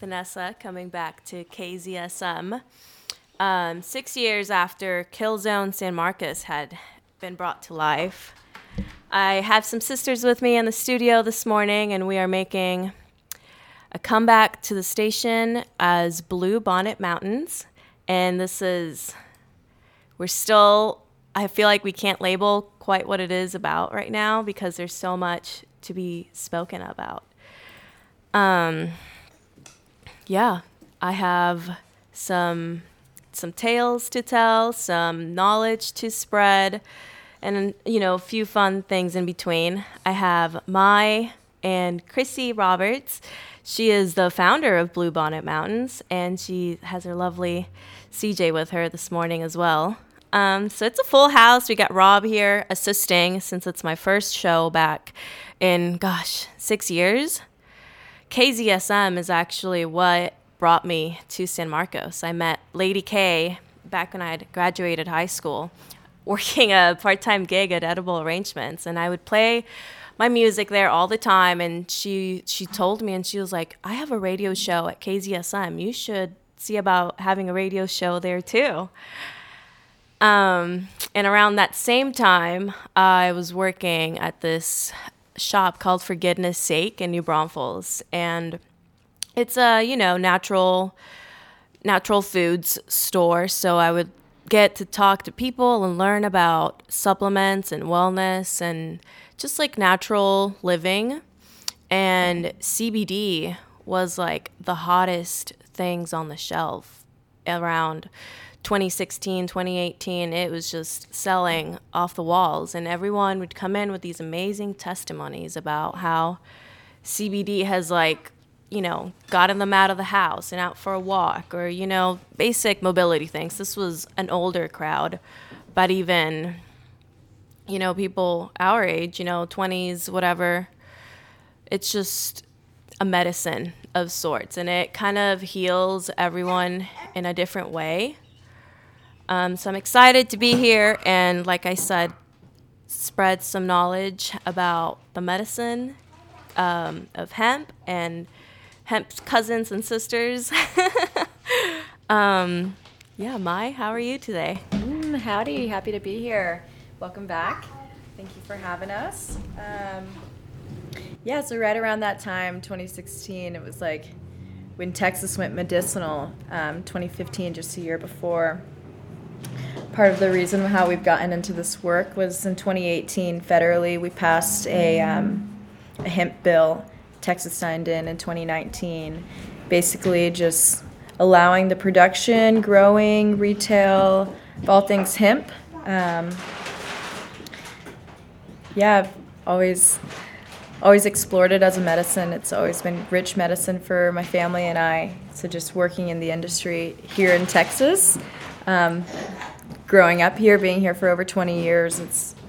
Vanessa, coming back to KZSM. 6 years after Killzone San Marcos had been brought to life, I have some sisters with me in the studio this morning, and we are making a comeback to the station as Blue Bonnet Mountains. And I feel like we can't label quite what it is about right now because there's so much to be spoken about. I have some tales to tell, some knowledge to spread, and, a few fun things in between. I have Mai and Chrissy Roberts. She is the founder of Blue Bonnet Mountains, and she has her lovely CJ with her this morning as well. So it's a full house. We got Rob here assisting since it's my first show back in, 6 years. KZSM is actually what brought me to San Marcos. I met Lady K back when I had graduated high school, working a part-time gig at Edible Arrangements, and I would play my music there all the time. And she told me, and she was like, "I have a radio show at KZSM. You should see about having a radio show there too." And around that same time, I was working at this shop called For Goodness Sake in New Braunfels, and it's a natural foods store. So I would get to talk to people and learn about supplements and wellness and just like natural living. And CBD was like the hottest things on the shelf around 2016, 2018. It was just selling off the walls, and everyone would come in with these amazing testimonies about how CBD has gotten them out of the house and out for a walk, or, basic mobility things. This was an older crowd, but even, people our age, 20s, whatever, it's just a medicine of sorts, and it kind of heals everyone in a different way. So I'm excited to be here and, like I said, spread some knowledge about the medicine of hemp and hemp's cousins and sisters. Mai, how are you today? Howdy, happy to be here. Welcome back. Thank you for having us. So right around that time, 2016, it was like when Texas went medicinal, 2015, just a year before. Part of the reason how we've gotten into this work was in 2018, federally, we passed a hemp bill. Texas signed in 2019, basically just allowing the production, growing, retail, of all things hemp. I've always explored it as a medicine. It's always been rich medicine for my family and I. So just working in the industry here in Texas, growing up here, being here for over 20 years,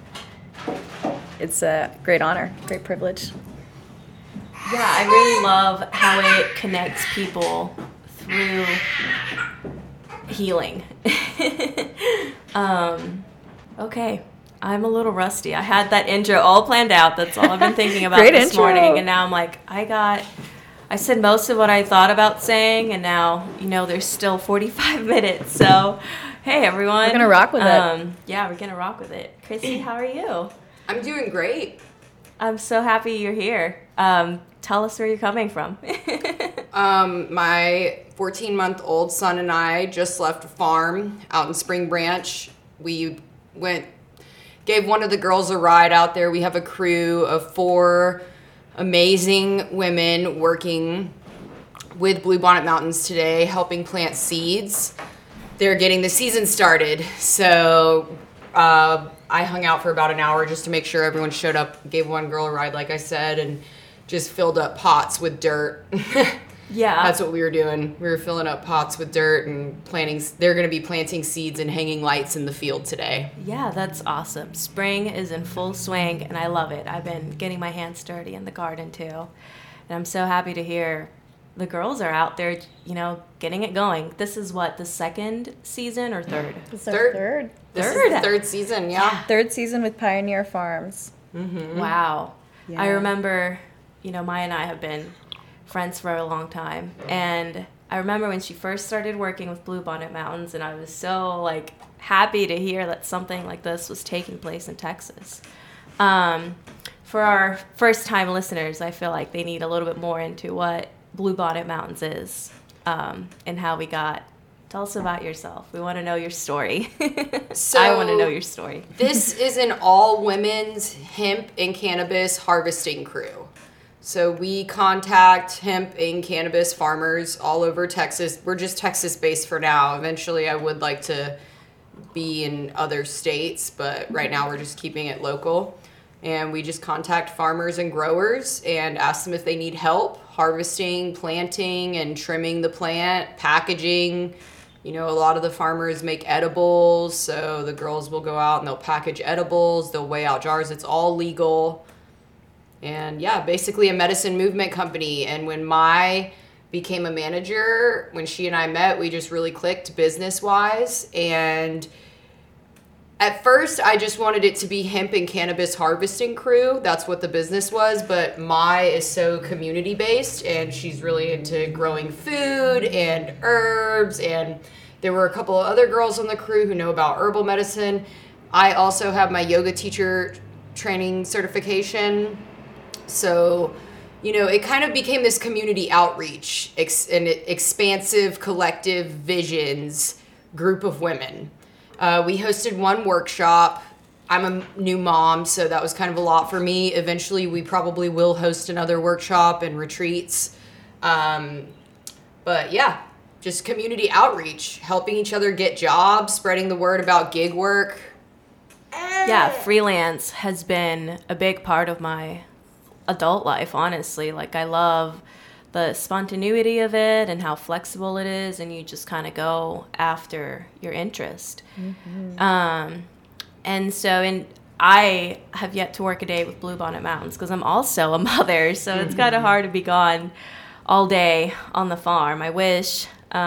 it's a great honor, great privilege. Yeah, I really love how it connects people through healing. Okay, I'm a little rusty. I had that intro all planned out. That's all I've been thinking about this morning. And now I'm like, I said most of what I thought about saying, and now, there's still 45 minutes. So, hey, everyone. We're going to rock with it. Yeah, we're going to rock with it. Chrissy, how are you? I'm doing great. I'm so happy you're here. Tell us where you're coming from. My 14-month-old son and I just left a farm out in Spring Branch. We gave one of the girls a ride out there. We have a crew of 4 amazing women working with Blue Bonnet Mountains today, helping plant seeds. They're getting the season started. So I hung out for about an hour just to make sure everyone showed up, gave one girl a ride, like I said, and just filled up pots with dirt. Yeah. That's what we were doing. We were filling up pots with dirt and planting. They're going to be planting seeds and hanging lights in the field today. Yeah, that's awesome. Spring is in full swing, and I love it. I've been getting my hands dirty in the garden, too. And I'm so happy to hear the girls are out there, getting it going. This is what, the second season or third? This is our third. This is the third season, yeah. Third season with Pioneer Farms. Mm-hmm. Wow. Yeah. I remember, Maya and I have been friends for a long time. And I remember when she first started working with Bluebonnet Mountains, and I was so like happy to hear that something like this was taking place in Texas. For our first-time listeners, I feel like they need a little bit more into what Bluebonnet Mountains is, and how we got. Tell us about yourself. We want to know your story. So I want to know your story. This is an all-women's hemp and cannabis harvesting crew. So we contact hemp and cannabis farmers all over Texas. We're just Texas-based for now. Eventually, I would like to be in other states, but right now we're just keeping it local. And we just contact farmers and growers and ask them if they need help harvesting, planting, and trimming the plant, packaging. You know, a lot of the farmers make edibles, so the girls will go out and they'll package edibles, they'll weigh out jars. It's all legal. And yeah, basically a medicine movement company. And when Mai became a manager, when she and I met, we just really clicked business-wise. And at first, I just wanted it to be hemp and cannabis harvesting crew. That's what the business was. But Mai is so community-based, and she's really into growing food and herbs. And there were a couple of other girls on the crew who know about herbal medicine. I also have my yoga teacher training certification. So, you know, it kind of became this community outreach and expansive collective visions group of women. We hosted one workshop. I'm a new mom, so that was kind of a lot for me. Eventually, we probably will host another workshop and retreats. But yeah, just community outreach, helping each other get jobs, spreading the word about gig work. Yeah, freelance has been a big part of my adult life, honestly. Like, I love the spontaneity of it and how flexible it is, and you just kind of go after your interest. And so I have yet to work a day with Bluebonnet Mountains because I'm also a mother, so it's kind of hard to be gone all day on the farm. I wish.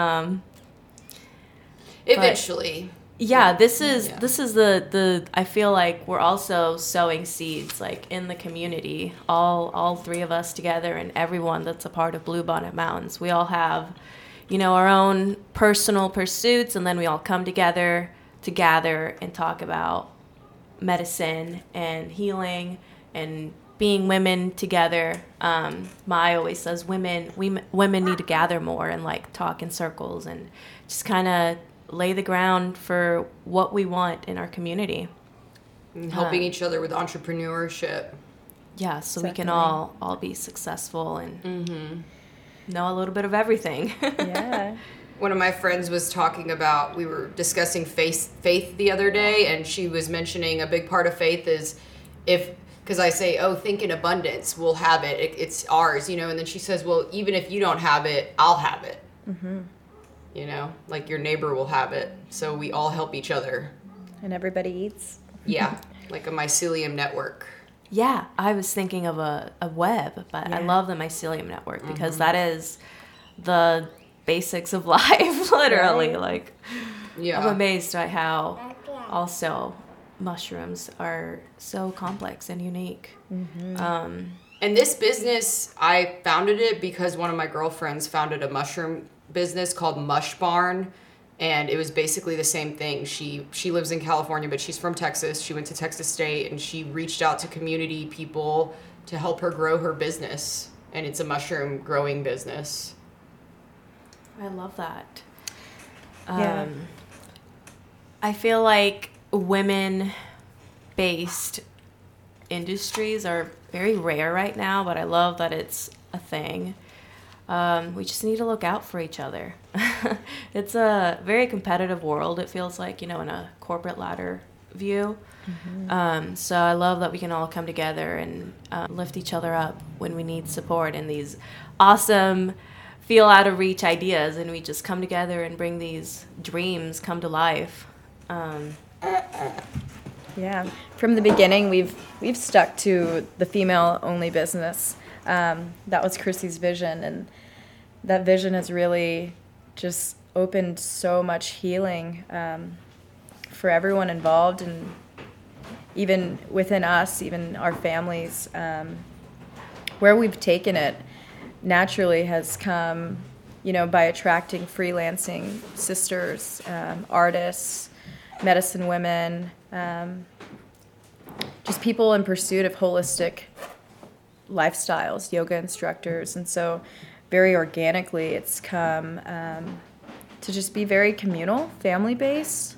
Eventually. Yeah, this is the I feel like we're also sowing seeds like in the community, all three of us together and everyone that's a part of Bluebonnet Mountains. We all have, you know, our own personal pursuits, and then we all come together to gather and talk about medicine and healing and being women together. Mai always says women need to gather more and like talk in circles and just kind of lay the ground for what we want in our community. And helping each other with entrepreneurship. Yeah, so we can all be successful and know a little bit of everything. Yeah. One of my friends was talking about, we were discussing faith the other day, and she was mentioning a big part of faith is because I say, oh, think in abundance, we'll have it. It's ours, you know, and then she says, well, even if you don't have it, I'll have it. You know, like your neighbor will have it. So we all help each other. And everybody eats. Yeah, like a mycelium network. Yeah, I was thinking of a web, but I love the mycelium network because that is the basics of life, literally. Right. Like, I'm amazed by how also mushrooms are so complex and unique. And this business, I founded it because one of my girlfriends founded a mushroom business called Mush Barn, and it was basically the same thing. She lives in California, but she's from Texas. She went to Texas State, and she reached out to community people to help her grow her business, and it's a mushroom growing business. I love that. Yeah. I feel like women-based industries are very rare right now, but I love that it's a thing. We just need to look out for each other. It's a very competitive world, it feels like, you know, in a corporate ladder view. So I love that we can all come together and lift each other up when we need support in these awesome, feel out of reach ideas, and we just come together and bring these dreams come to life. Yeah, from the beginning, we've stuck to the female-only business. That was Chrissy's vision, and that vision has really just opened so much healing for everyone involved, and even within us, even our families. Where we've taken it, naturally has come, by attracting freelancing sisters, artists, medicine women, just people in pursuit of holistic lifestyles, yoga instructors. And so very organically it's come to just be very communal, family-based,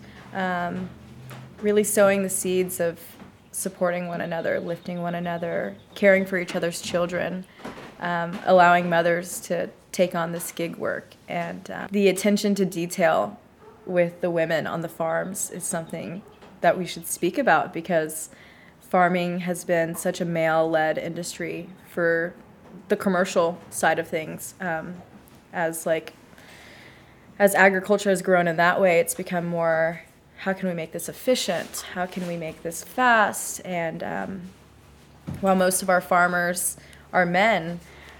really sowing the seeds of supporting one another, lifting one another, caring for each other's children, allowing mothers to take on this gig work. And the attention to detail with the women on the farms is something that we should speak about, because farming has been such a male-led industry for the commercial side of things. As agriculture has grown in that way, it's become more, how can we make this efficient? How can we make this fast? And while most of our farmers are men,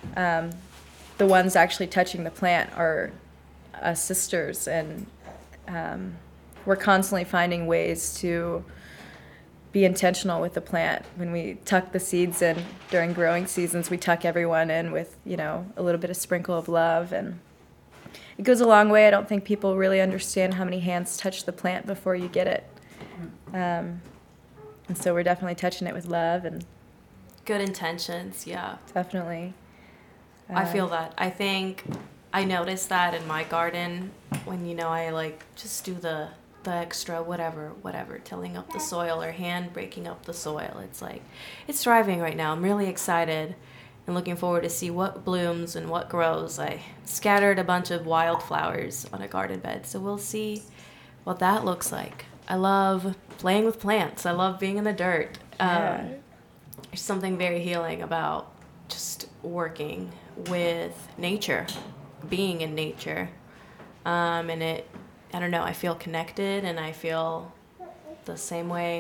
the ones actually touching the plant are us sisters. And we're constantly finding ways to be intentional with the plant. When we tuck the seeds in during growing seasons, we tuck everyone in with, a little bit of sprinkle of love, and it goes a long way. I don't think people really understand how many hands touch the plant before you get it. And so we're definitely touching it with love and good intentions. Yeah, definitely. I feel that. I think I noticed that in my garden when, I just do the extra whatever, tilling up the soil or hand breaking up the soil. It's thriving right now. I'm really excited and looking forward to see what blooms and what grows. I scattered a bunch of wildflowers on a garden bed, so we'll see what that looks like. I love playing with plants. I love being in the dirt. There's something very healing about just working with nature, being in nature. And I don't know, I feel connected, and I feel the same way.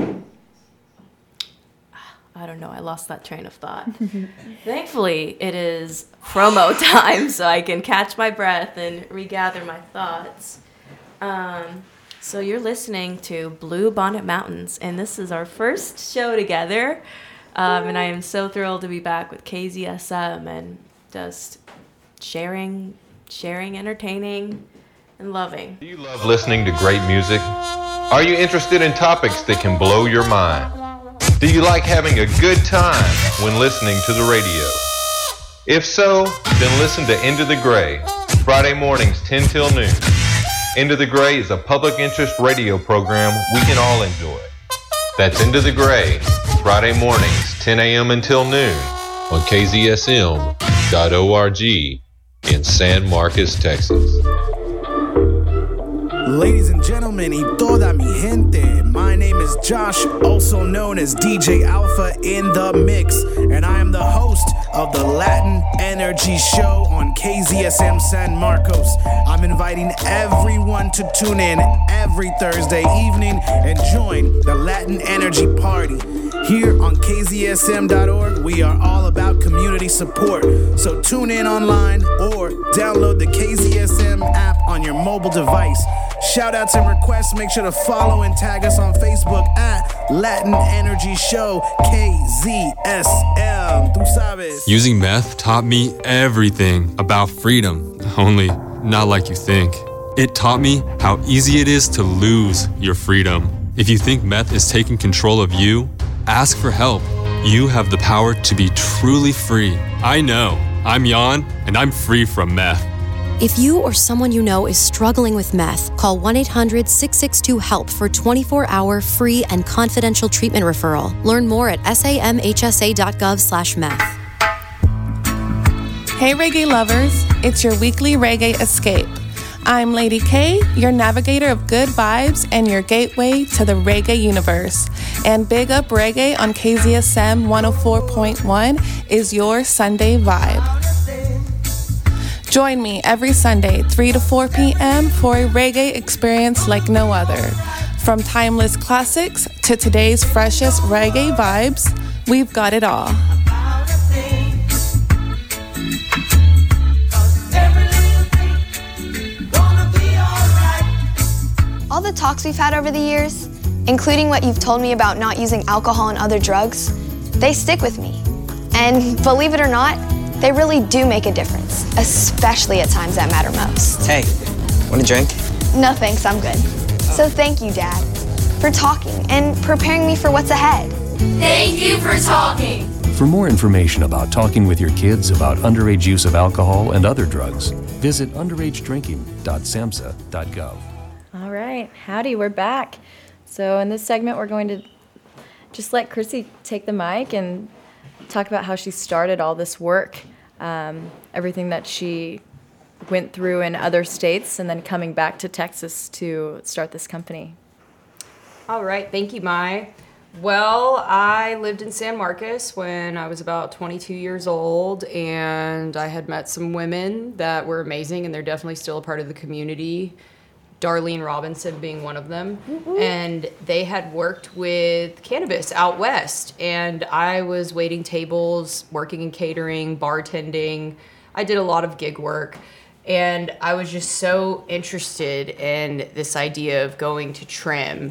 I don't know, I lost that train of thought. Thankfully, it is promo time, so I can catch my breath and regather my thoughts. So you're listening to Blue Bonnet Mountains, and this is our first show together. And I am so thrilled to be back with KZSM and just sharing, entertaining, and loving. Do you love listening to great music? Are you interested in topics that can blow your mind? Do you like having a good time when listening to the radio? If so, then listen to Into the Gray, Friday mornings 10 till noon. Into the Gray is a public interest radio program we can all enjoy. That's Into the Gray, Friday mornings 10 a.m. until noon on KZSM.org in San Marcos, Texas. Ladies and gentlemen, y toda mi gente, my name is Josh, also known as DJ Alpha in the Mix, and I am the host of the Latin Energy Show on KZSM San Marcos. I'm inviting everyone to tune in every Thursday evening and join the Latin Energy Party. Here on KZSM.org, we are all about community support. So tune in online or download the KZSM app on your mobile device. Shout outs and requests, make sure to follow and tag us on Facebook at Latin Energy Show KZSM. Tu sabes. Using meth taught me everything about freedom, only not like you think. It taught me how easy it is to lose your freedom. If you think meth is taking control of you, ask for help. You have the power to be truly free. I know. I'm Jan, and I'm free from meth. If you or someone you know is struggling with meth, call 1-800-662-HELP for 24-hour free and confidential treatment referral. Learn more at samhsa.gov/meth. Hey reggae lovers, it's your weekly reggae escape. I'm Lady K, your navigator of good vibes and your gateway to the reggae universe. And Big Up Reggae on KZSM 104.1 is your Sunday vibe. Join me every Sunday, 3 to 4 p.m. for a reggae experience like no other. From timeless classics to today's freshest reggae vibes, we've got it all. All the talks we've had over the years, including what you've told me about not using alcohol and other drugs, they stick with me. And believe it or not, They really do make a difference, especially at times that matter most. Hey, want a drink? No thanks, I'm good. So thank you, Dad, for talking and preparing me for what's ahead. Thank you for talking. For more information about talking with your kids about underage use of alcohol and other drugs, visit underagedrinking.samhsa.gov. All right, howdy, we're back. So in this segment, we're going to just let Chrissy take the mic and talk about how she started all this work, everything that she went through in other states, and then coming back to Texas to start this company. All right, thank you, Mai. Well, I lived in San Marcos when I was about 22 years old, and I had met some women that were amazing, and they're definitely still a part of the community. Darlene Robinson being one of them. Mm-hmm. And they had worked with cannabis out west, and I was waiting tables, working in catering, bartending. I did a lot of gig work, and I was just so interested in this idea of going to trim.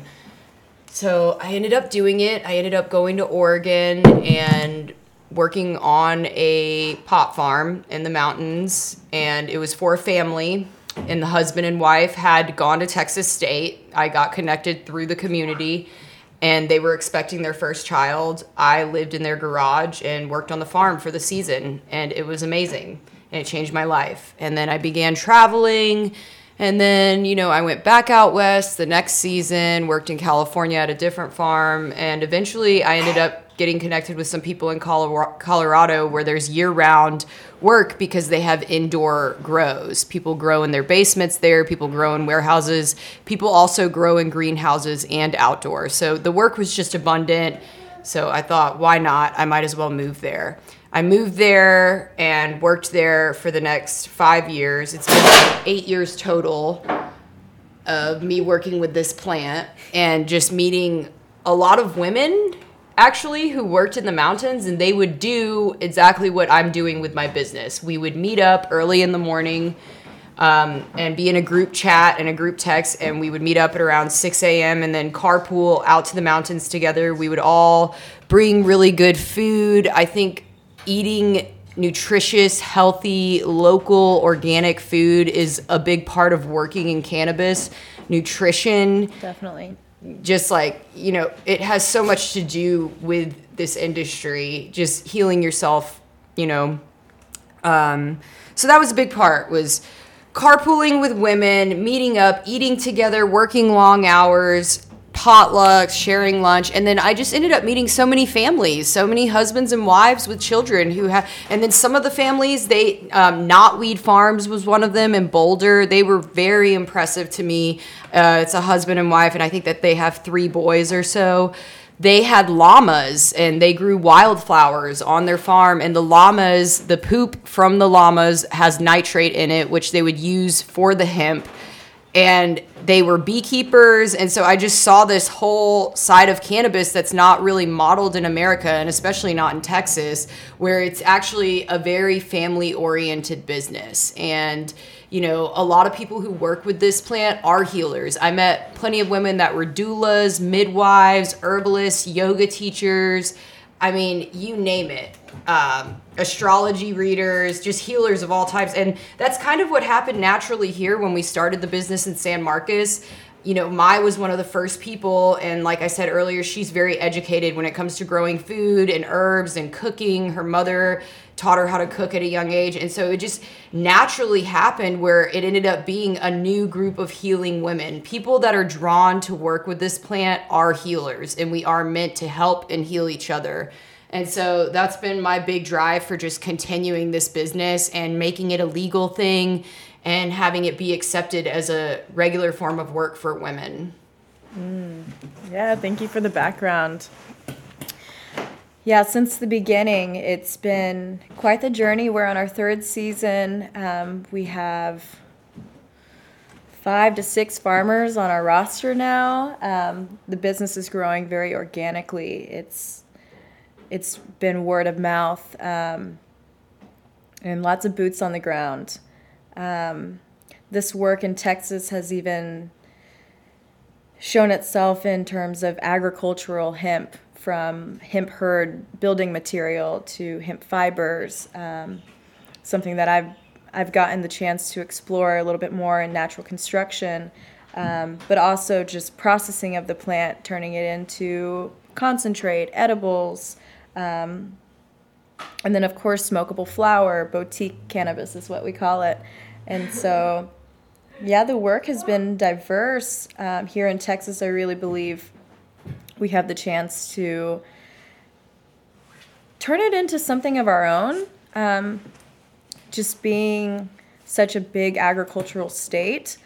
So I ended up doing it. I ended up going to Oregon and working on a pot farm in the mountains, and it was for a family, and the husband and wife had gone to Texas State. I got connected through the community, and they were expecting their first child. I lived in their garage and worked on the farm for the season, and it was amazing, and it changed my life. And then I began traveling. And then, I went back out west the next season, worked in California at a different farm, and eventually I ended up getting connected with some people in Colorado where there's year-round work because they have indoor grows. People grow in their basements there, people grow in warehouses, people also grow in greenhouses and outdoors. So the work was just abundant, so I thought, why not? I might as well move there. I moved there and worked there for the next 5 years. It's been like 8 years total of me working with this plant and just meeting a lot of women, actually, who worked in the mountains, and they would do exactly what I'm doing with my business. We would meet up early in the morning and be in a group chat and a group text, and we would meet up at around 6 a.m. and then carpool out to the mountains together. We would all bring really good food. I think eating nutritious, healthy, local, organic food is a big part of working in cannabis. Nutrition. Definitely. Just like, it has so much to do with this industry, just healing yourself, So that was a big part, was carpooling with women, meeting up, eating together, working long hours, potlucks, sharing lunch, and then I just ended up meeting so many families, so many husbands and wives with children who have, and then some of the families, they, Knotweed Farms was one of them in Boulder. They were very impressive to me. It's a husband and wife, and I think that they have 3 boys or so. They had llamas, and they grew wildflowers on their farm, and the llamas, the poop from the llamas has nitrate in it, which they would use for the hemp. And they were beekeepers, and so I just saw this whole side of cannabis that's not really modeled in America, and especially not in Texas, where it's actually a very family-oriented business. And, a lot of people who work with this plant are healers. I met plenty of women that were doulas, midwives, herbalists, yoga teachers. I mean, you name it. Astrology readers, just healers of all types. And that's kind of what happened naturally here when we started the business in San Marcos. Mai was one of the first people, and like I said earlier, she's very educated when it comes to growing food and herbs and cooking. Her mother taught her how to cook at a young age, and so it just naturally happened where it ended up being a new group of healing women. People that are drawn to work with this plant are healers, and we are meant to help and heal each other. And so that's been my big drive for just continuing this business and making it a legal thing and having it be accepted as a regular form of work for women. Yeah, thank you for the background. Yeah, since the beginning, it's been quite the journey. We're on our 3rd season. We have 5 to 6 farmers on our roster now. The business is growing very organically. It's been word of mouth and lots of boots on the ground. This work in Texas has even shown itself in terms of agricultural hemp, from hemp hurd building material to hemp fibers. something that I've gotten the chance to explore a little bit more in natural construction, but also just processing of the plant, turning it into concentrate, edibles, and then of course smokable flower, boutique cannabis is what we call it. And so, yeah, the work has been diverse. Here in Texas, I really believe we have the chance to turn it into something of our own. Just being such a big agricultural state,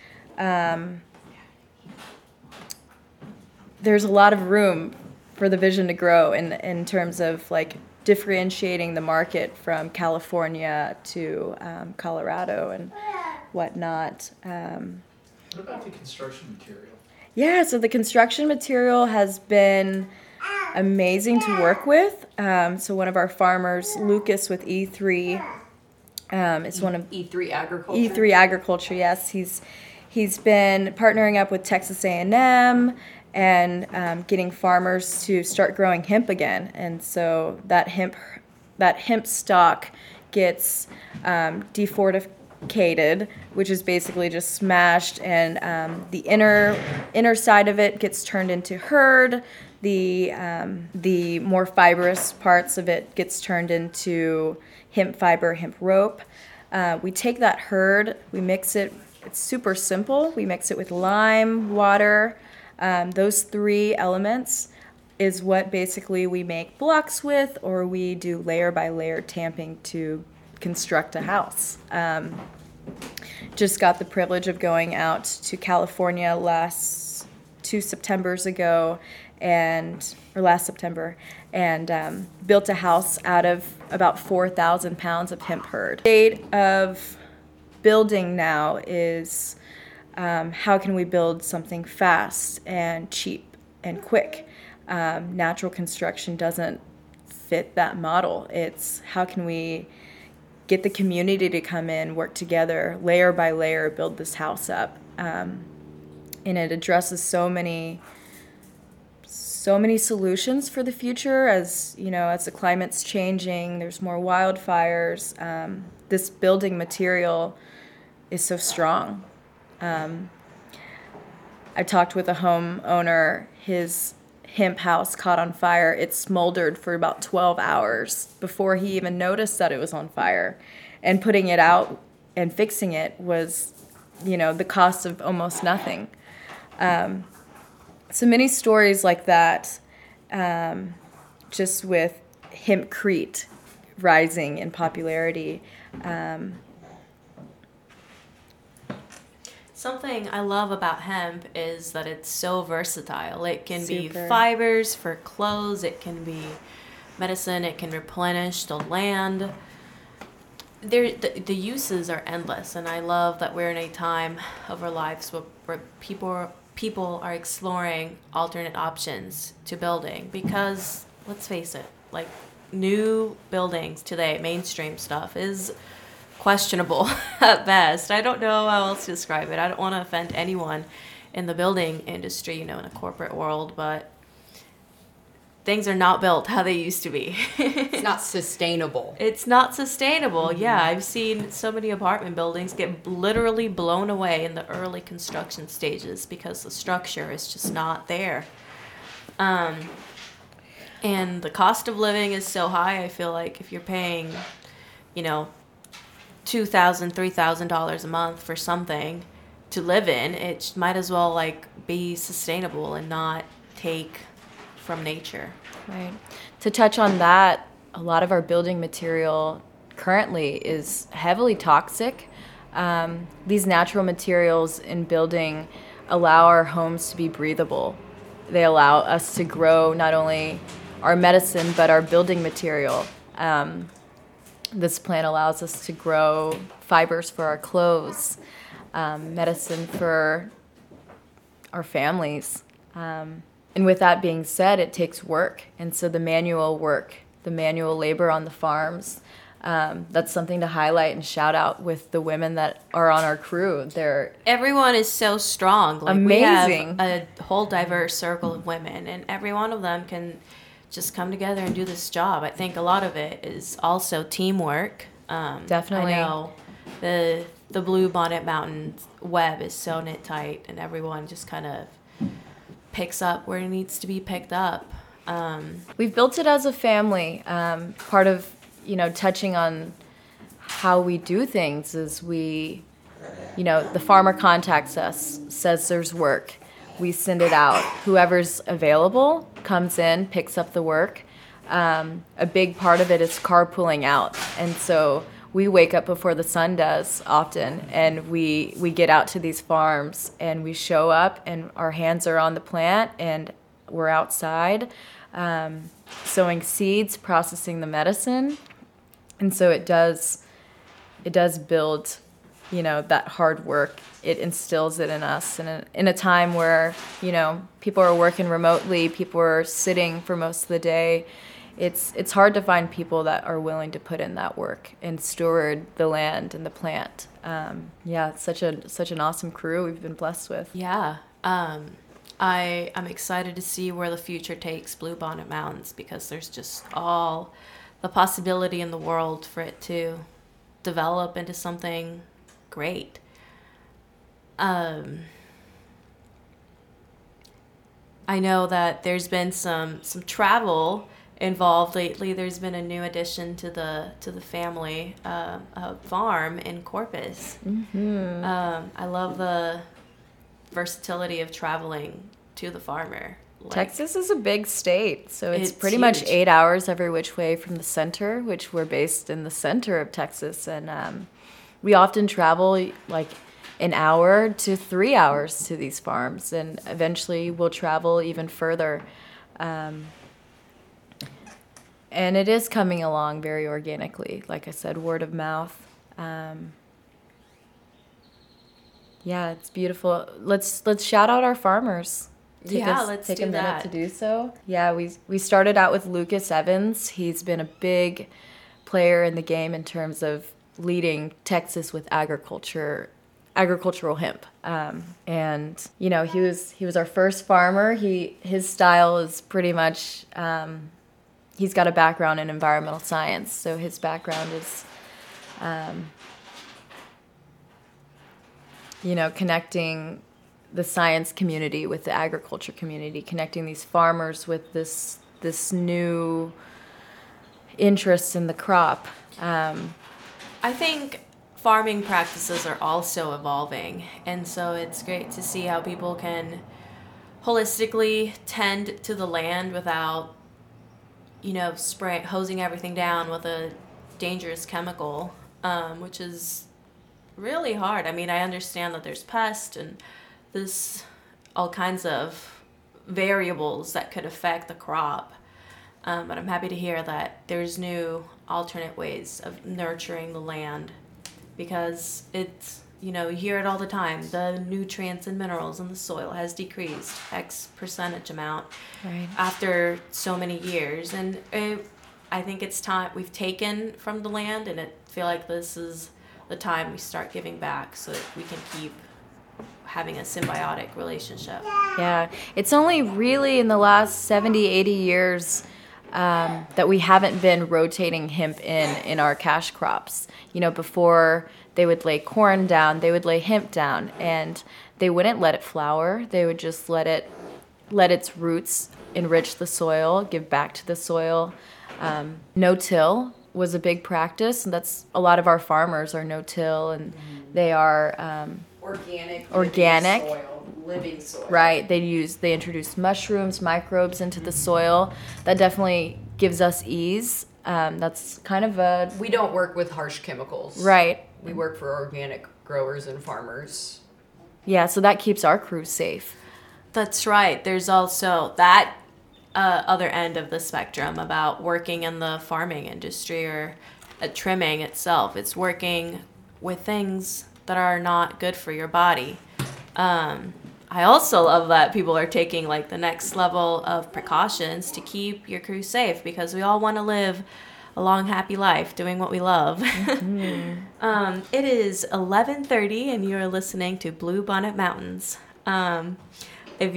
there's a lot of room for the vision to grow in terms of like differentiating the market from California to Colorado and whatnot. What about the construction material? Yeah, so the construction material has been amazing to work with. So one of our farmers, Lucas with E3, is one of E3 Agriculture. E3 Agriculture, yes. He's been partnering up with Texas A&M and getting farmers to start growing hemp again. And so that hemp stock gets defortificated, which is basically just smashed, and the inner side of it gets turned into hurd. The more fibrous parts of it gets turned into hemp fiber, hemp rope. We take that hurd, we mix it. It's super simple. We mix it with lime, water. Those three elements is what basically we make blocks with, or we do layer by layer tamping to construct a house. Just got the privilege of going out to California last September and built a house out of about 4,000 pounds of hemp hurd. The state of building now is how can we build something fast and cheap and quick. Natural construction doesn't fit that model. It's how can we get the community to come in, work together, layer by layer, build this house up. And it addresses so many solutions for the future as the climate's changing, there's more wildfires. This building material is so strong. I talked with a homeowner, his hemp house caught on fire. It smoldered for about 12 hours before he even noticed that it was on fire. And putting it out and fixing it was, the cost of almost nothing. So many stories like that, just with hempcrete rising in popularity. Something I love about hemp is that it's so versatile. It can be Super. fibers for clothes, it can be medicine, it can replenish the land. The uses are endless, and I love that we're in a time of our lives where people are exploring alternate options to building, because let's face it, like new buildings today, mainstream stuff is questionable at best. I don't know how else to describe it. I don't want to offend anyone in the building industry, in a corporate world, but things are not built how they used to be. It's not sustainable. It's not sustainable. Yeah, I've seen so many apartment buildings get literally blown away in the early construction stages because the structure is just not there. And the cost of living is so high. I feel like if you're paying, $2,000, $3,000 a month for something to live in, it might as well be sustainable and not take from nature. Right. To touch on that, a lot of our building material currently is heavily toxic. These natural materials in building allow our homes to be breathable. They allow us to grow not only our medicine, but our building material. This plant allows us to grow fibers for our clothes, medicine for our families. And with that being said, it takes work. And so the manual work, the manual labor on the farms, that's something to highlight and shout out with the women that are on our crew. Everyone is so strong. Amazing. We have a whole diverse circle of women, and every one of them can just come together and do this job. I think a lot of it is also teamwork. Definitely. I know the Blue Bonnet Mountains web is so knit tight, and everyone just kind of picks up where it needs to be picked up. We've built it as a family. Part of, touching on how we do things is the farmer contacts us, says there's work. We send it out. Whoever's available comes in, picks up the work. A big part of it is carpooling out. And so we wake up before the sun does often, and we get out to these farms, and we show up, and our hands are on the plant, and we're outside sowing seeds, processing the medicine. And so it does build, that hard work. It instills it in us. And in a time where, people are working remotely, people are sitting for most of the day, it's hard to find people that are willing to put in that work and steward the land and the plant. It's such an awesome crew we've been blessed with. Yeah. I'm excited to see where the future takes Blue Bonnet Mountains, because there's just all the possibility in the world for it to develop into something great. I know that there's been some travel involved lately. There's been a new addition to the family, a farm in Corpus. Mm-hmm. I love the versatility of traveling to the farmer. Texas is a big state, so it's pretty huge. much 8 hours every which way from the center, which we're based in the center of Texas. And we often travel like an hour to 3 hours to these farms, and eventually we'll travel even further. And it is coming along very organically. Like I said, word of mouth. It's beautiful. Let's shout out our farmers. Let's take do a minute that. to do so. Yeah, we started out with Lucas Evans. He's been a big player in the game in terms of leading Texas with agricultural hemp. And he was our first farmer. His style is pretty much he's got a background in environmental science, so his background is connecting the science community with the agriculture community, connecting these farmers with this new interest in the crop. I think farming practices are also evolving, and so it's great to see how people can holistically tend to the land without, hosing everything down with a dangerous chemical, which is really hard. I mean, I understand that there's pests and there's all kinds of variables that could affect the crop, but I'm happy to hear that there's new alternate ways of nurturing the land, because it's, you hear it all the time, the nutrients and minerals in the soil has decreased X percentage amount after so many years. And I think it's time we've taken from the land, and I feel like this is the time we start giving back so that we can keep having a symbiotic relationship. Yeah, it's only really in the last 70, 80 years that we haven't been rotating hemp in our cash crops. Before they would lay corn down, they would lay hemp down, and they wouldn't let it flower. They would just let its roots enrich the soil, give back to the soil. No-till was a big practice, and that's a lot of our farmers are no-till, and they are organic living soil. Right. They introduce mushrooms, microbes into the soil. That definitely gives us ease. That's kind of we don't work with harsh chemicals. Right. We work for organic growers and farmers. Yeah, so that keeps our crew safe. That's right. There's also that other end of the spectrum about working in the farming industry or trimming itself. It's working with things that are not good for your body. I also love that people are taking like the next level of precautions to keep your crew safe, because we all want to live a long, happy life doing what we love. Mm-hmm. It is 11:30 and you're listening to Blue Bonnet Mountains. If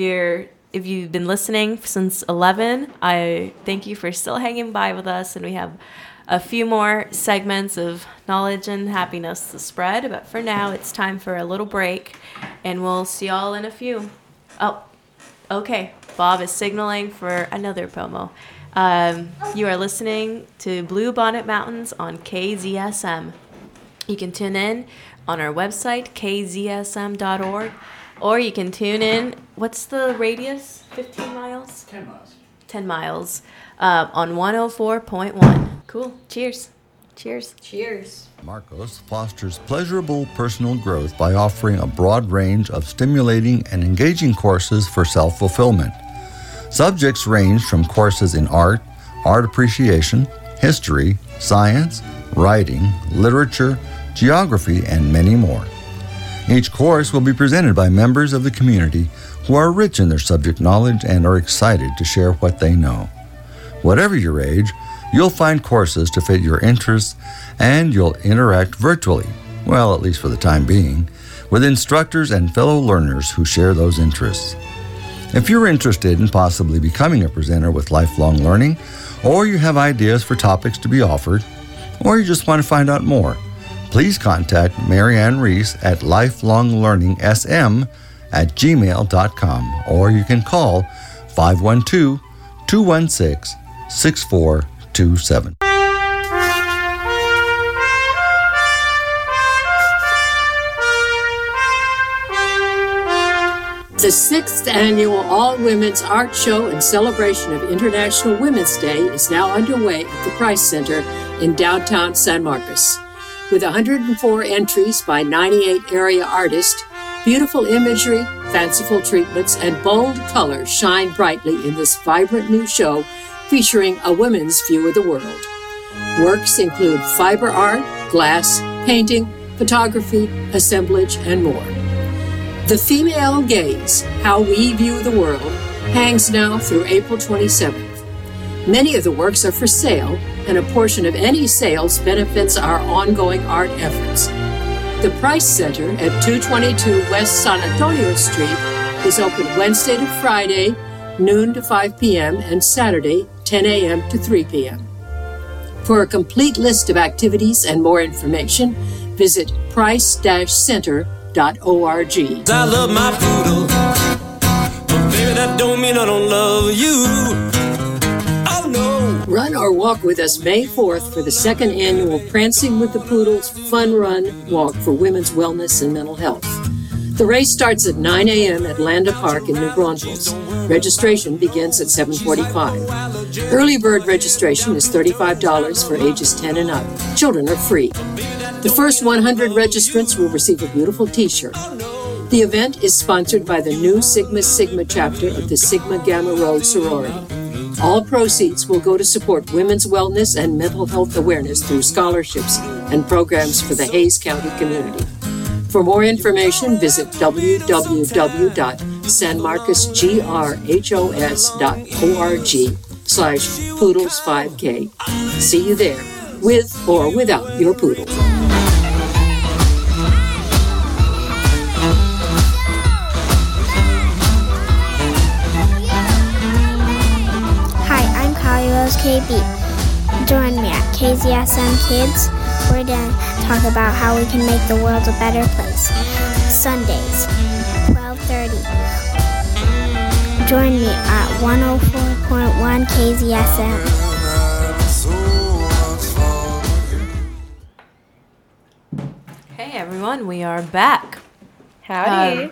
you've been listening since 11, I thank you for still hanging by with us, and we have a few more segments of knowledge and happiness to spread. But for now, it's time for a little break, and we'll see y'all in a few. Oh, okay. Bob is signaling for another promo. You are listening to Blue Bonnet Mountains on KZSM. You can tune in on our website, kzsm.org, or you can tune in, what's the radius? 15 miles? 10 miles. 10 miles on 104.1. Cool. Cheers. Cheers. Cheers. Marcos fosters pleasurable personal growth by offering a broad range of stimulating and engaging courses for self-fulfillment. Subjects range from courses in art appreciation, history, science, writing, literature, geography, and many more. Each course will be presented by members of the community who are rich in their subject knowledge and are excited to share what they know. Whatever your age, you'll find courses to fit your interests, and you'll interact virtually, well, at least for the time being, with instructors and fellow learners who share those interests. If you're interested in possibly becoming a presenter with lifelong learning, or you have ideas for topics to be offered, or you just want to find out more, please contact Marianne Reese at lifelonglearningsm@gmail.com, or you can call 512-216-6427. The 6th Annual All-Women's Art Show and celebration of International Women's Day is now underway at the Price Center in downtown San Marcos. With 104 entries by 98 area artists, beautiful imagery, fanciful treatments, and bold colors shine brightly in this vibrant new show featuring a women's view of the world. Works include fiber art, glass, painting, photography, assemblage, and more. The Female Gaze, How We View the World, hangs now through April 27th. Many of the works are for sale, and a portion of any sales benefits our ongoing art efforts. The Price Center at 222 West San Antonio Street is open Wednesday to Friday, noon to 5 p.m., and Saturday, 10 a.m. to 3 p.m. For a complete list of activities and more information, visit price-center.org. I love my poodle, but baby, that don't mean I don't love you. Oh no! Run or walk with us May 4th for the 2nd annual Prancing with the Poodles Fun Run Walk for Women's Wellness and Mental Health. The race starts at 9 a.m. at Landa Park in New Braunfels. Registration begins at 7:45. Early bird registration is $35 for ages 10 and up. Children are free. The first 100 registrants will receive a beautiful t-shirt. The event is sponsored by the new Sigma Sigma chapter of the Sigma Gamma Rho sorority. All proceeds will go to support women's wellness and mental health awareness through scholarships and programs for the Hays County community. For more information, visit www.sanmarcosgrhos.org/poodles5k. See you there, with or without your poodle. Hi, I'm Kylie Rose KB. Join me at KZSM Kids. We're going to talk about how we can make the world a better place. Sundays, 12:30. Join me at 104.1 KZSM. Hey everyone, we are back. Howdy.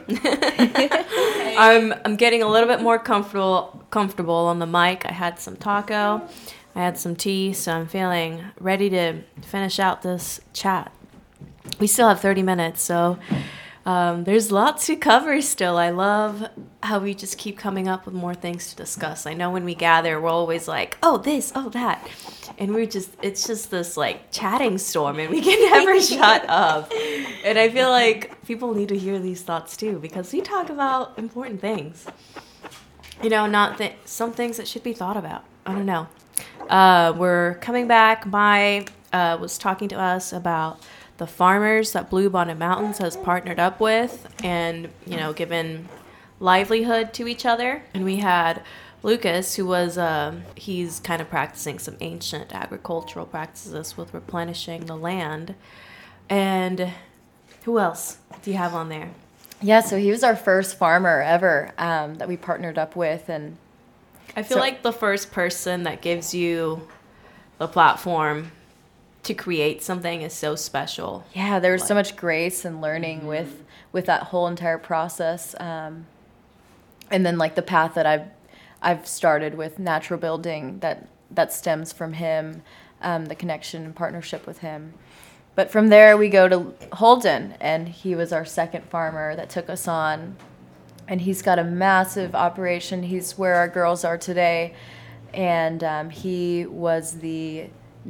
I'm getting a little bit more comfortable on the mic. I had some taco, I had some tea, so I'm feeling ready to finish out this chat. We still have 30 minutes, so there's lots to cover still. I love how we just keep coming up with more things to discuss. I know when we gather, we're always like, oh, this, oh, that. And it's just this like chatting storm, and we can never shut up. And I feel like people need to hear these thoughts too, because we talk about important things. You know, some things that should be thought about. I don't know. We're coming back. Mai was talking to us about the farmers that Blue Bonnet Mountains has partnered up with and, you know, given livelihood to each other. And we had Lucas, who was, he's kind of practicing some ancient agricultural practices with replenishing the land. And who else do you have on there? Yeah, so he was our first farmer ever that we partnered up with. And I feel like the first person that gives you the platform to create something is so special. Yeah, there was so much grace and learning with that whole entire process. And then like the path that I've started with natural building that stems from him, the connection and partnership with him. But from there we go to Holden, and he was our second farmer that took us on. And he's got a massive operation. He's where our girls are today. And he was the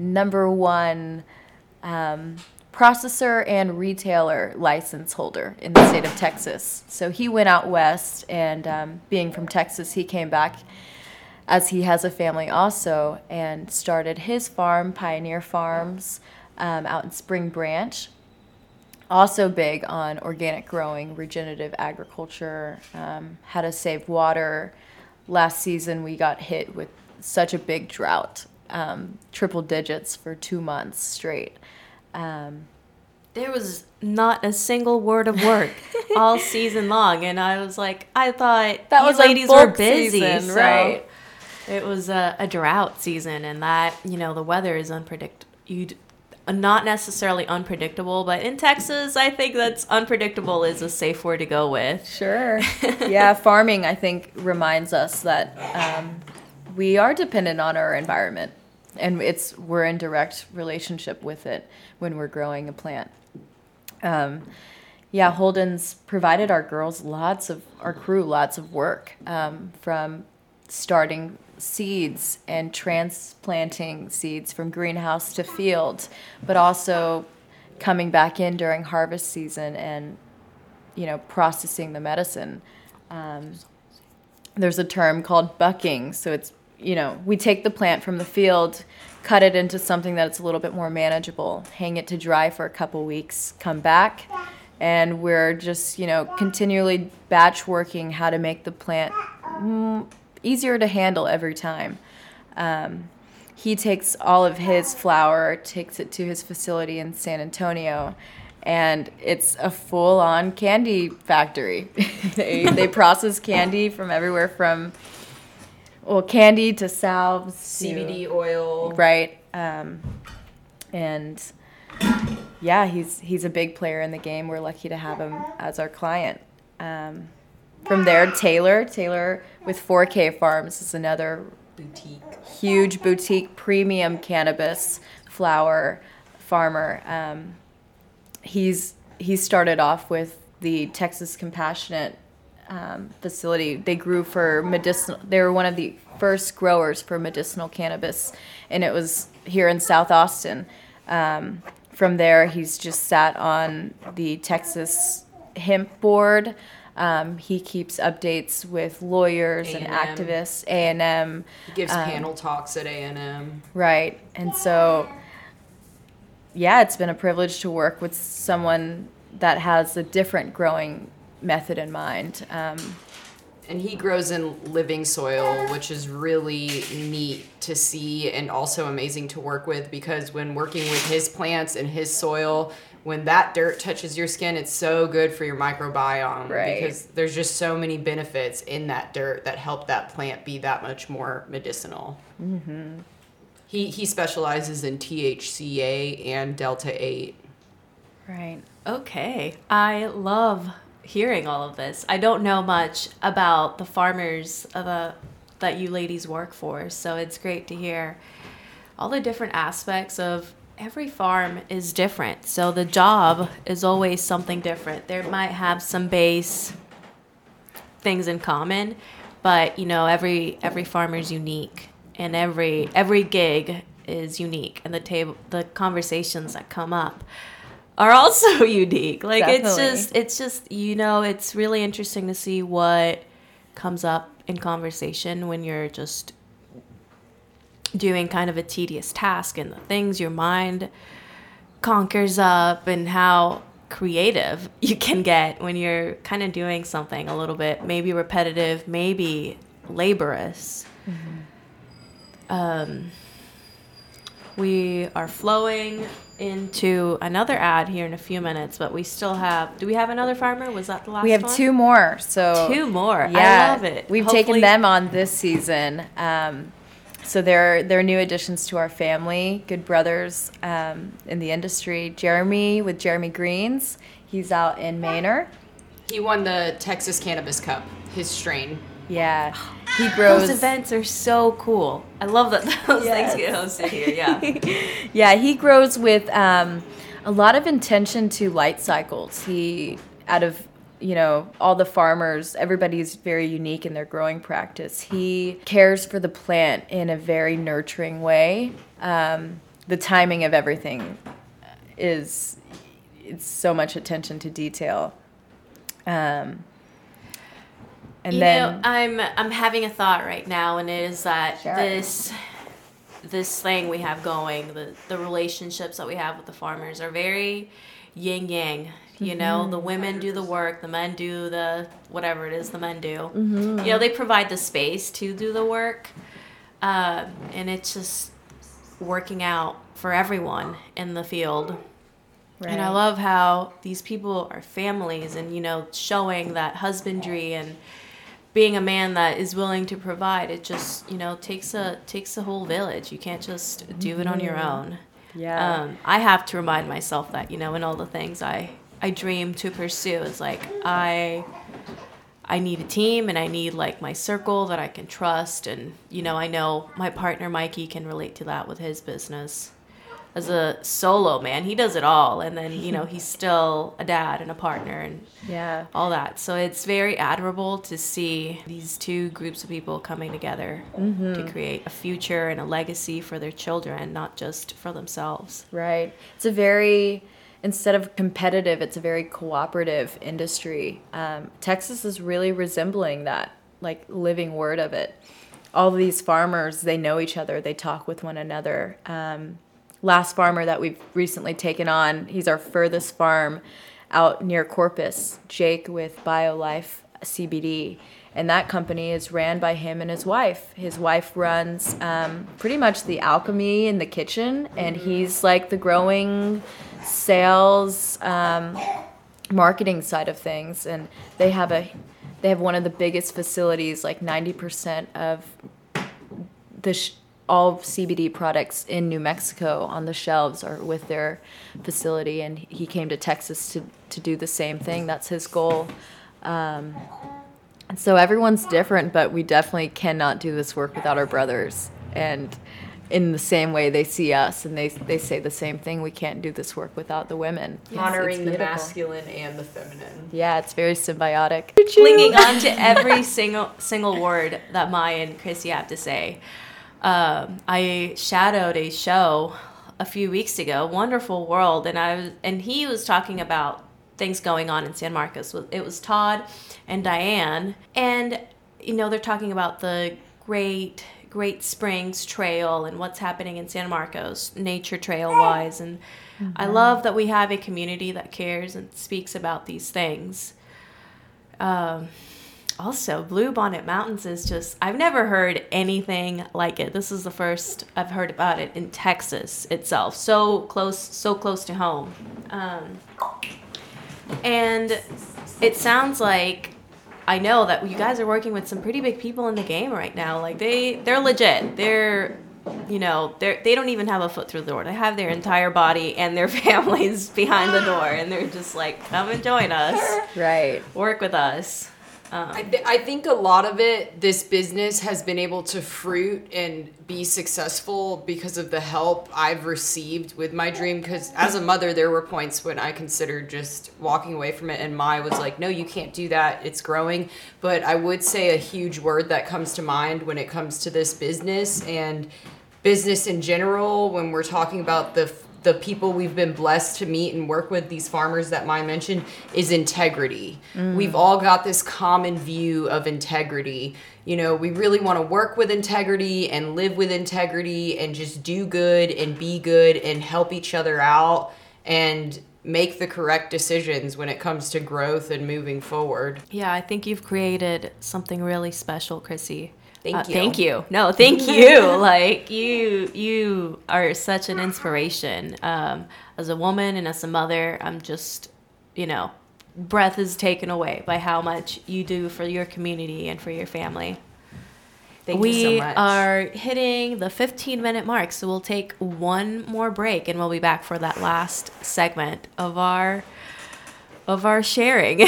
#1 processor and retailer license holder in the state of Texas. So he went out west, and being from Texas, he came back, as he has a family also, and started his farm, Pioneer Farms, out in Spring Branch. Also big on organic growing, regenerative agriculture, how to save water. Last season we got hit with such a big drought, triple digits for 2 months straight. There was not a single word of work all season long, and I was like, I thought that you was ladies were busy, season, so right? It was a drought season, and that, you know, the weather is not necessarily unpredictable, but in Texas, I think that's unpredictable is a safe word to go with. Sure. Yeah, farming, I think, reminds us that we are dependent on our environment, and we're in direct relationship with it when we're growing a plant. Yeah, Holden's provided our girls our crew lots of work, from starting seeds and transplanting seeds from greenhouse to field, but also coming back in during harvest season and, you know, processing the medicine. There's a term called bucking. So it's, you know, we take the plant from the field, cut it into something that's a little bit more manageable, hang it to dry for a couple weeks, come back, and we're just, you know, continually batch working how to make the plant easier to handle every time. He takes all of his flour, takes it to his facility in San Antonio, and it's a full-on candy factory. They process candy from everywhere from, well, candy to salves, CBD oil. Right. And yeah, he's a big player in the game. We're lucky to have him as our client. From there, Taylor with 4K Farms is another huge boutique premium cannabis flower farmer. He started off with the Texas Compassionate facility. They grew for medicinal. They were one of the first growers for medicinal cannabis, and it was here in South Austin. From there, he's just sat on the Texas Hemp Board. He keeps updates with lawyers and activists, A&M. He gives panel talks at A&M. Right. And so, yeah, it's been a privilege to work with someone that has a different growing method in mind. And he grows in living soil, which is really neat to see and also amazing to work with, because when working with his plants and his soil, when that dirt touches your skin, it's so good for your microbiome. Right. Because there's just so many benefits in that dirt that help that plant be that much more medicinal. Mm-hmm. He specializes in THCA and Delta 8. Right. Okay. I love hearing all of this. I don't know much about the farmers that you ladies work for, so it's great to hear all the different aspects of every farm is different. So the job is always something different. There might have some base things in common, but you know, every farmer is unique, and every gig is unique, and the conversations that come up are also unique. Like Definitely. it's just you know, it's really interesting to see what comes up in conversation when you're just doing kind of a tedious task, and the things your mind conquers up, and how creative you can get when you're kind of doing something a little bit maybe repetitive, maybe laborious. We are flowing into another ad here in a few minutes, but we still have, do we have another farmer? Was that the last one? We have 2 more. So 2 more. Yeah, I love it. We've taken them on this season. So they're new additions to our family, good brothers in the industry. Jeremy with Jeremy Greens, he's out in Manor. He won the Texas Cannabis Cup, his strain. Yeah, he grows. Those events are so cool. I love that those things get hosted here. Yeah, yeah, he grows with a lot of intention to light cycles. He, out of all the farmers, everybody's very unique in their growing practice. He cares for the plant in a very nurturing way. The timing of everything it's so much attention to detail. And then I'm having a thought right now, and it is that this thing we have going, the relationships that we have with the farmers are very yin yang. The women do the work, the men do the whatever it is the men do. They provide the space to do the work, and it's just working out for everyone in the field. Right. And I love how these people are families, and showing that husbandry and being a man that is willing to provide. It just takes a whole village. You can't just do it on your own. Yeah. I have to remind myself that in all the things I dream to pursue. It's like I need a team, and I need like my circle that I can trust, and I know my partner Mikey can relate to that with his business. As a solo man, he does it all, and then he's still a dad and a partner and all that. So it's very admirable to see these 2 groups of people coming together to create a future and a legacy for their children, not just for themselves. Right. It's a very, instead of competitive, it's a very cooperative industry. Texas is really resembling that, like living word of it. All of these farmers, they know each other, they talk with one another. Last farmer that we've recently taken on, he's our furthest farm out near Corpus, Jake with BioLife CBD. And that company is ran by him and his wife. His wife runs pretty much the alchemy in the kitchen, and he's like the growing sales, marketing side of things. And they have one of the biggest facilities, like 90% of all CBD products in New Mexico on the shelves are with their facility, and he came to Texas to do the same thing. That's his goal. And so everyone's different, but we definitely cannot do this work without our brothers. And in the same way they see us, and they say the same thing, we can't do this work without the women. Honoring the masculine and the feminine. Yeah, it's very symbiotic. Clinging on to every single word that Maya and Chrissy have to say. I shadowed a show a few weeks ago, Wonderful World, and he was talking about things going on in San Marcos. It was Todd and Diane, and they're talking about the Great Springs Trail and what's happening in San Marcos, nature trail wise, and I love that we have a community that cares and speaks about these things. Also, Blue Bonnet Mountains is just, I've never heard anything like it. This is the first I've heard about it in Texas itself. So close to home. And it sounds like, I know that you guys are working with some pretty big people in the game right now. Like they're legit. They don't even have a foot through the door. They have their entire body and their families behind the door, and they're just like, come and join us. Right. Work with us. I think a lot of it, this business has been able to fruit and be successful because of the help I've received with my dream. Because as a mother, there were points when I considered just walking away from it, and Maya was like, no, you can't do that. It's growing. But I would say a huge word that comes to mind when it comes to this business and business in general, when we're talking about the people we've been blessed to meet and work with, these farmers that Maya mentioned, is integrity. We've all got this common view of integrity. We really want to work with integrity and live with integrity and just do good and be good and help each other out and make the correct decisions when it comes to growth and moving forward. Yeah, I think you've created something really special, Chrissy. Thank you. Thank you. No, thank you. Like you are such an inspiration. As a woman and as a mother, I'm just, breath is taken away by how much you do for your community and for your family. Thank you so much. We are hitting the 15-minute mark, so we'll take one more break and we'll be back for that last segment of our sharing.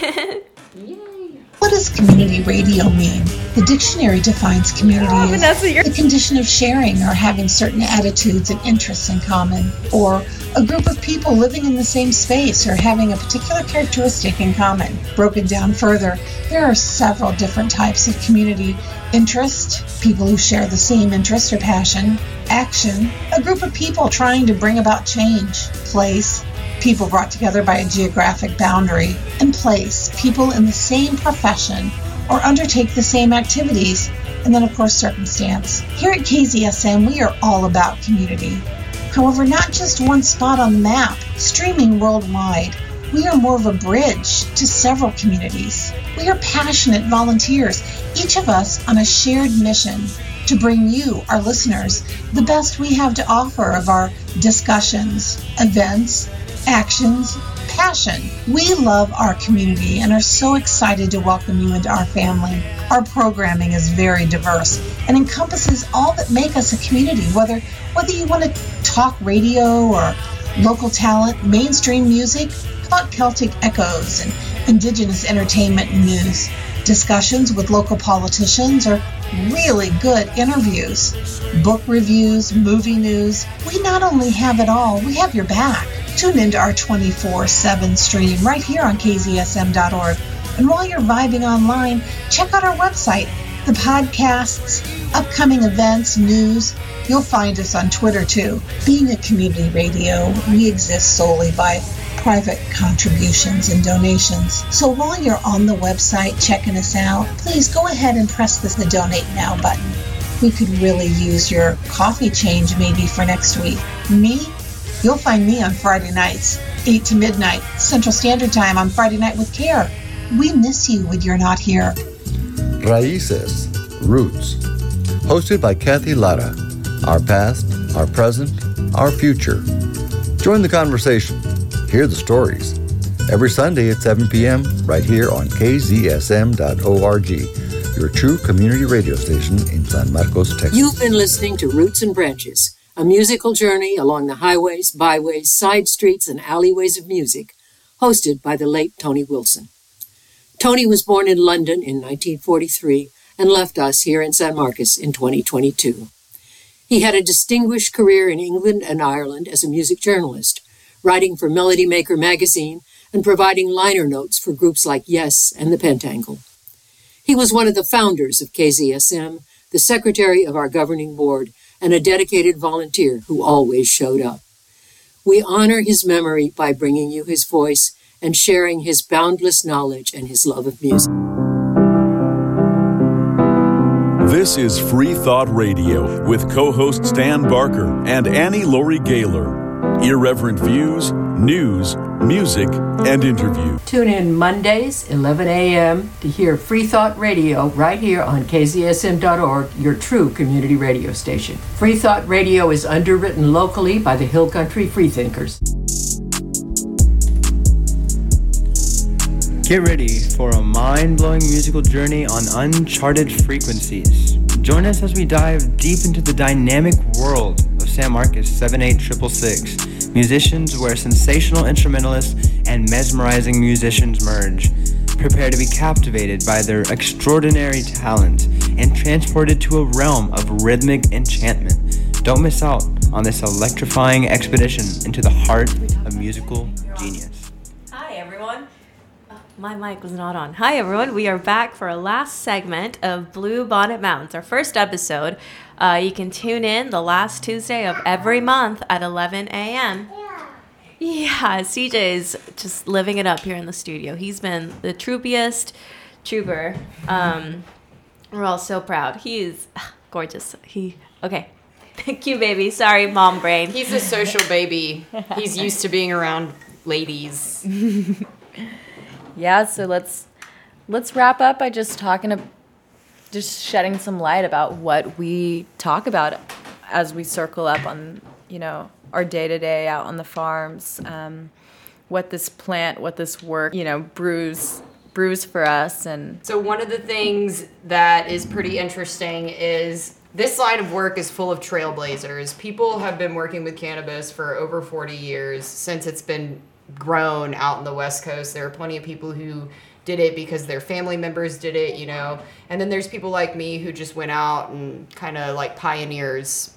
What does community radio mean? The dictionary defines community as the condition of sharing or having certain attitudes and interests in common, or a group of people living in the same space or having a particular characteristic in common. Broken down further, there are several different types of community: interest, people who share the same interest or passion; action, a group of people trying to bring about change; place, people brought together by a geographic boundary; and place, people in the same profession or undertake the same activities; and then, of course, circumstance. Here at KZSM, we are all about community. However, not just one spot on the map. Streaming worldwide, we are more of a bridge to several communities. We are passionate volunteers, each of us on a shared mission to bring you, our listeners, the best we have to offer of our discussions, events, actions, passion. We love our community and are so excited to welcome you into our family. Our programming is very diverse and encompasses all that make us a community, whether you want to talk radio or local talent, mainstream music, about Celtic echoes and indigenous entertainment and news, discussions with local politicians, or really good interviews, book reviews, movie news. We not only have it all, we have your back. Tune into our 24/7 stream right here on kzsm.org. And while you're vibing online, check out our website, the podcasts, upcoming events, news. You'll find us on Twitter too. Being a community radio, we exist solely by private contributions and donations. So while you're on the website checking us out, please go ahead and press the Donate Now button. We could really use your coffee change maybe for next week. Me? You'll find me on Friday nights, 8 to midnight, Central Standard Time on Friday Night with Care. We miss you when you're not here. Raíces, Roots, hosted by Kathy Lara. Our past, our present, our future. Join the conversation. Hear the stories. Every Sunday at 7 p.m. right here on kzsm.org, your true community radio station in San Marcos, Texas. You've been listening to Roots and Branches, a musical journey along the highways, byways, side streets, and alleyways of music, hosted by the late Tony Wilson. Tony was born in London in 1943 and left us here in San Marcos in 2022. He had a distinguished career in England and Ireland as a music journalist, writing for Melody Maker magazine and providing liner notes for groups like Yes and the Pentangle. He was one of the founders of KZSM, the secretary of our governing board, and a dedicated volunteer who always showed up. We honor his memory by bringing you his voice and sharing his boundless knowledge and his love of music. This is Free Thought Radio with co-host Stan Barker and Annie Laurie Gaylor. Irreverent views, news, music, and interview. Tune in Mondays, 11 a.m. to hear Free Thought Radio right here on kzsm.org, your true community radio station. Free Thought Radio is underwritten locally by the Hill Country Freethinkers. Get ready for a mind-blowing musical journey on uncharted frequencies. Join us as we dive deep into the dynamic world of San Marcos 78666. Musicians where sensational instrumentalists and mesmerizing musicians merge. Prepare to be captivated by their extraordinary talent and transported to a realm of rhythmic enchantment. Don't miss out on this electrifying expedition into the heart of musical genius. Hi, everyone. My mic was not on. Hi, everyone. We are back for our last segment of Blue Bonnet Mountains, our first episode. You can tune in the last Tuesday of every month at 11 a.m. Yeah, CJ is just living it up here in the studio. He's been the trooper. We're all so proud. He is gorgeous. Okay. Thank you, baby. Sorry, mom brain. He's a social baby. He's used to being around ladies. Yeah, so let's wrap up by just just shedding some light about what we talk about as we circle up on, our day-to-day out on the farms, what this plant, what this work, brews for us. And so one of the things that is pretty interesting is this line of work is full of trailblazers. People have been working with cannabis for over 40 years since it's been grown out in the West Coast. There are plenty of people who did it because their family members did it, and then there's people like me who just went out and kind of like pioneers.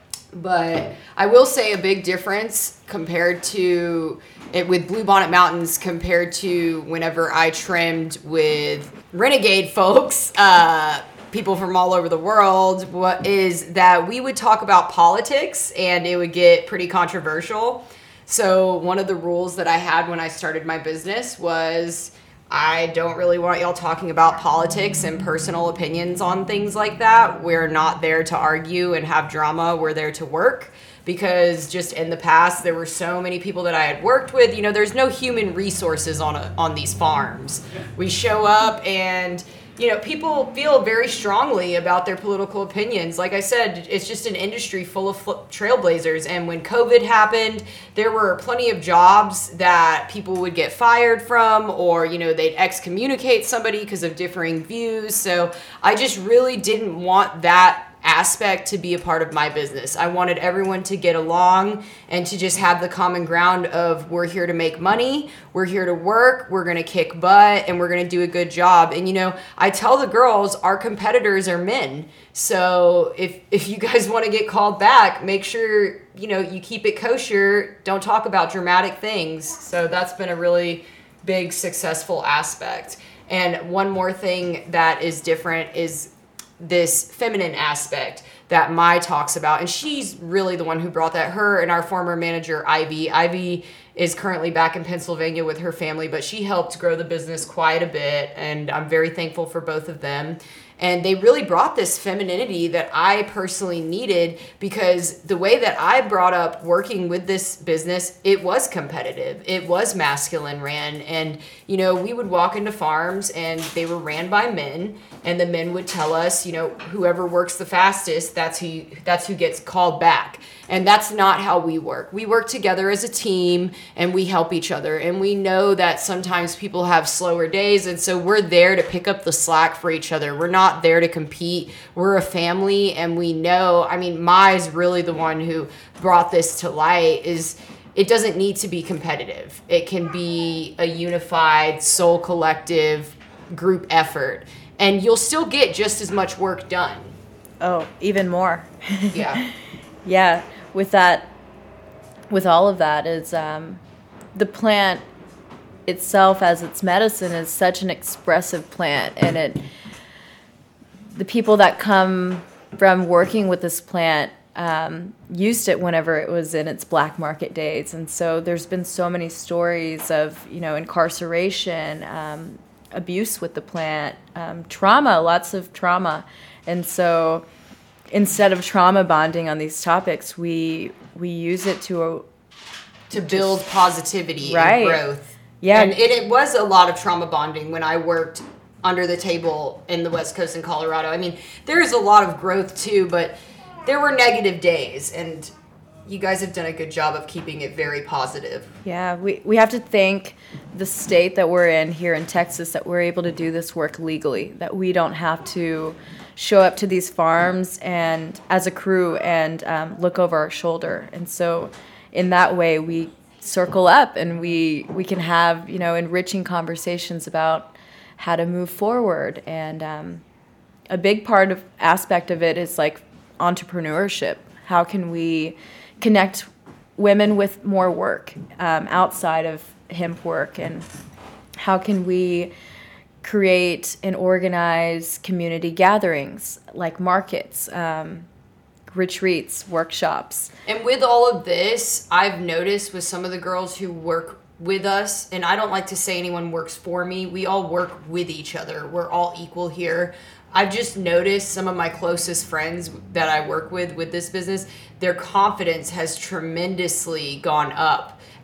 But I will say a big difference compared to it with Bluebonnet Mountains compared to whenever I trimmed with Renegade folks, people from all over the world, is that we would talk about politics and it would get pretty controversial. So one of the rules that I had when I started my business was I don't really want y'all talking about politics and personal opinions on things like that. We're not there to argue and have drama. We're there to work. Because just in the past, there were so many people that I had worked with. There's no human resources on these farms. We show up and, people feel very strongly about their political opinions. Like I said, it's just an industry full of trailblazers. And when COVID happened, there were plenty of jobs that people would get fired from, or, they'd excommunicate somebody because of differing views. So I just really didn't want that aspect to be a part of my business. I wanted everyone to get along and to just have the common ground of we're here to make money, we're here to work, we're going to kick butt, and we're going to do a good job. And I tell the girls our competitors are men. So if you guys want to get called back, make sure you keep it kosher, don't talk about dramatic things. So that's been a really big successful aspect. And one more thing that is different is this feminine aspect that Mai talks about. And she's really the one who brought that. Her and our former manager, Ivy. Ivy is currently back in Pennsylvania with her family, but she helped grow the business quite a bit. And I'm very thankful for both of them. And they really brought this femininity that I personally needed, because the way that I brought up working with this business, it was competitive. It was masculine ran. And, we would walk into farms and they were ran by men, and the men would tell us, whoever works the fastest, that's who gets called back. And that's not how we work. We work together as a team and we help each other. And we know that sometimes people have slower days. And so we're there to pick up the slack for each other. We're not there to compete. We're a family. And we know, Mai's really the one who brought this to light, is it doesn't need to be competitive. It can be a unified, soul collective group effort. And you'll still get just as much work done. Oh, even more. Yeah. Yeah. With all of that is the plant itself as its medicine is such an expressive plant, and the people that come from working with this plant used it whenever it was in its black market days. And so there's been so many stories of incarceration, abuse with the plant, trauma, lots of trauma. And so instead of trauma bonding on these topics, we use it to build positivity right. and growth. Yeah. And it was a lot of trauma bonding when I worked under the table in the West Coast in Colorado. There's a lot of growth too, but there were negative days, and you guys have done a good job of keeping it very positive. Yeah, we have to thank the state that we're in here in Texas that we're able to do this work legally, that we don't have to show up to these farms and as a crew and look over our shoulder. And so in that way, we circle up and we can have, enriching conversations about how to move forward. And a big aspect of it is like entrepreneurship. How can we connect women with more work outside of hemp work, and how can we create and organize community gatherings like markets, retreats, workshops. And with all of this, I've noticed with some of the girls who work with us, and I don't like to say anyone works for me, we all work with each other. We're all equal here. I've just noticed some of my closest friends that I work with this business, their confidence has tremendously gone up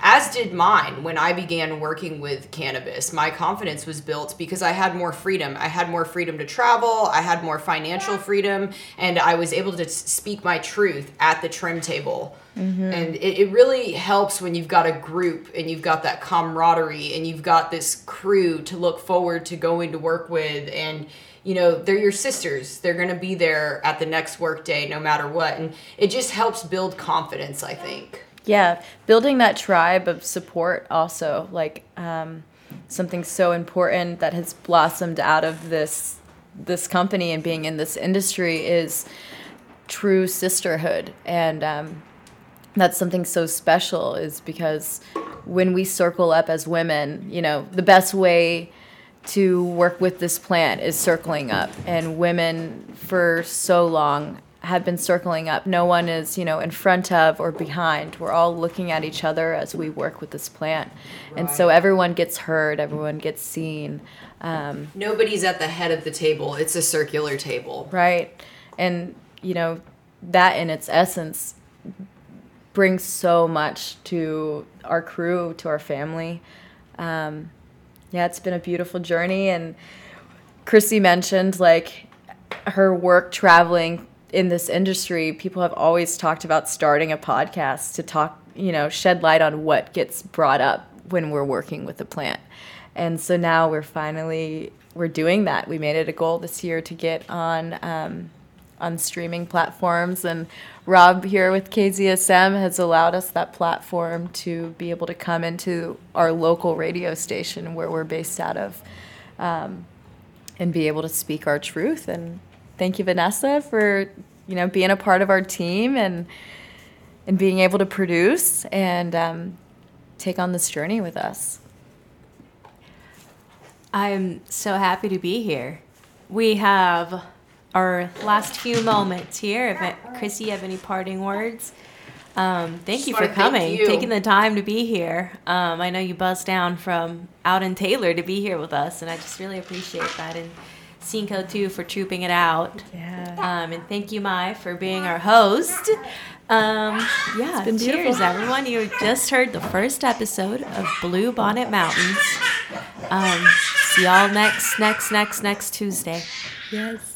as did mine when I began working with cannabis. My confidence was built because I had more freedom. I had more freedom to travel. I had more financial freedom, and I was able to speak my truth at the trim table. Mm-hmm. And it really helps when you've got a group and you've got that camaraderie and you've got this crew to look forward to going to work with. And, you know, they're your sisters. They're going to be there at the next work day no matter what. And it just helps build confidence, I think. Yeah, building that tribe of support also, like something so important that has blossomed out of this company and being in this industry is true sisterhood. And that's something so special, is because when we circle up as women, you know, the best way to work with this plant is circling up. And women for so long have been circling up. No one is, you know, in front of or behind. We're all looking at each other as we work with this plant. Right. And so everyone gets heard, everyone gets seen. Nobody's at the head of the table. It's a circular table. Right. And, you know, that in its essence brings so much to our crew, to our family. Yeah, it's been a beautiful journey. And Chrissy mentioned, like, her work traveling in this industry. People have always talked about starting a podcast to talk, you know, shed light on what gets brought up when we're working with the plant. And so now we're doing that. We made it a goal this year to get on streaming platforms, and Rob here with KZSM has allowed us that platform to be able to come into our local radio station where we're based out of, and be able to speak our truth. And thank you, Vanessa, for, you know, being a part of our team and being able to produce and take on this journey with us. I'm so happy to be here. We have our last few moments here. Chrissy, you have any parting words? Thank you for coming, taking the time to be here. I know you buzzed down from out in Taylor to be here with us, and I just really appreciate that. And Cinco, too, for trooping it out. Yeah. And thank you, Mai, for being our host. Yeah, cheers, everyone. You just heard the first episode of Blue Bonnet Mountains. See y'all next Tuesday. Yes.